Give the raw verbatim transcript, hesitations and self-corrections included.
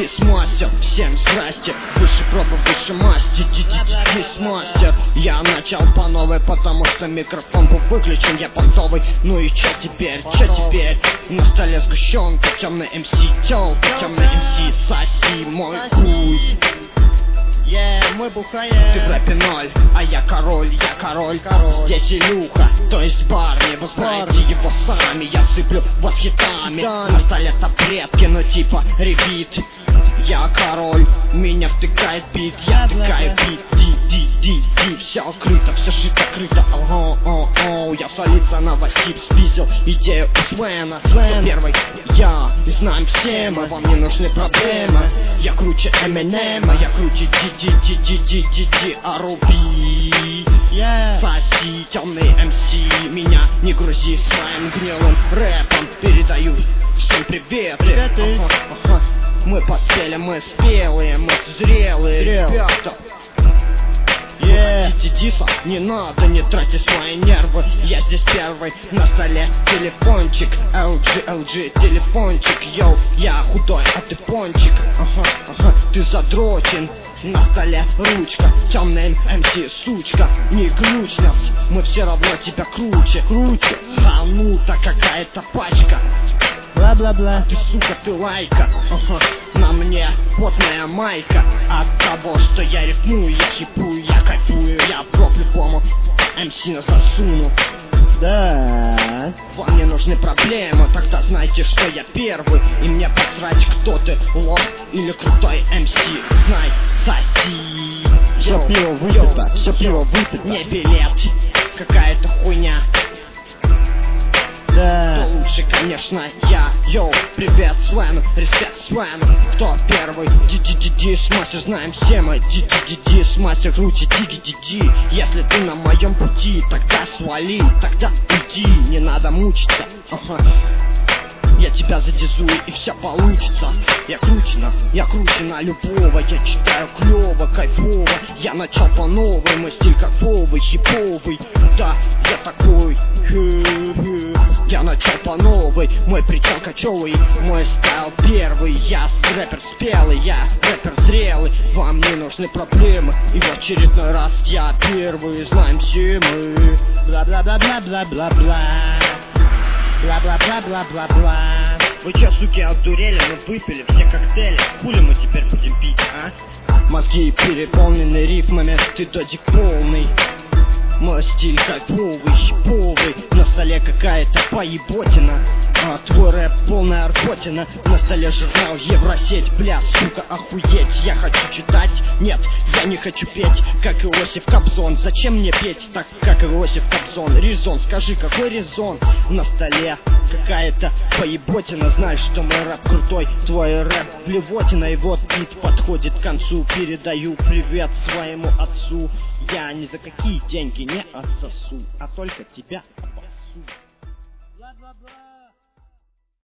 Дисмастер, всем здрасте, выше проба, выше масти. Дисмастер, я начал по новой, потому что микрофон был выключен, я понтовый. Ну и чё теперь, чё теперь? На столе сгущенка, темный эм си, тёлка, темный эм си, соси мой хуй. Yeah, мы бухаем. Ты в рэпе ноль, а я король, я король, король. Здесь Илюха, то есть Барни. Вы знаете его сами, я сыплю вас хитами. На столе таблетки, но типа ревит. Я король, меня втыкает бит, я втыкаю бит. Ди, ди, ди, ди, все крыто, все шито, крыто. О, о, о, я столица Новосиб, спиздил идею у Свена. Первый я, и знаем все мы, вам не нужны проблемы. Я круче Эминема, я круче ди ди ди ди ди ди ди Аруби. Соси, темный эм си, меня не грузи своим гнилым рэпом. Передаю всем приветы. Ага, ага. Мы поспели, мы спелые, мы зрелые, ребята. Хотите диса? Не надо, не тратьте свои нервы. Я здесь первый, на столе телефончик, эл джи, эл джи, телефончик. Йоу, я худой, а ты пончик. Ага, ага, ты задрочен. На столе ручка, темный эм си, сучка. Не ключ нас, мы все равно тебя круче, круче. Ханута какая-то пачка. Бла-бла-бла. Ты, сука, ты лайка. Ага. На мне потная майка. От того, что я рифмую, я хипую, я кайфую. Я проб любому эм си на засуну. Да. Вам не нужны проблемы, тогда знайте, что я первый. И мне посрать, кто ты, лох или крутой эм си. Знай, соси. Все Йоу, пиво выпито, все пиво выпито. не билет, какая-то хуйня. Да. Кто лучше, конечно, я. Йоу, привет Свену, респект Свену. Кто первый? Ди-ди-ди-ди, смастер, знаем все мы. Ди-ди-ди-ди, смастер, круче диги-ди-ди. Если ты на моем пути, тогда свали, тогда уйди, не надо мучиться. Ага. Я тебя задизую, и все получится. Я круче на, я круче на любого. Я читаю клево, кайфово. Я начал по новой, мой стиль кайфовый, хиповый. Да, я такой. Хе-хе. Я начал по новой, мой причал кочевый. Мой стайл первый, я рэпер спелый, я рэпер зрелый. Вам не нужны проблемы, и в очередной раз я первый. Знаем все мы. Бла-бла-бла-бла-бла-бла. Бла-бла-бла-бла-бла-бла. Вы чё, суки, отдурели? Мы выпили все коктейли. Хули мы теперь будем пить, а? Мозги переполнены рифмами, ты додик полный. Мой стиль кайфовый, хиповый. На столе какая-то поеботина, а твой рэп полная арготина. На столе журнал Евросеть, бля, сука, охуеть. Я хочу читать, нет, я не хочу петь, как Иосиф Кобзон. Зачем мне петь так, как Иосиф Кобзон? Резон, скажи, какой резон? На столе какая-то поеботина. Знаешь, что мой рэп крутой, твой рэп блевотина. И вот бит подходит к концу. Передаю привет своему отцу. Я ни за какие деньги не отсосу, а только тебя обоссу. Бла-бла-бла.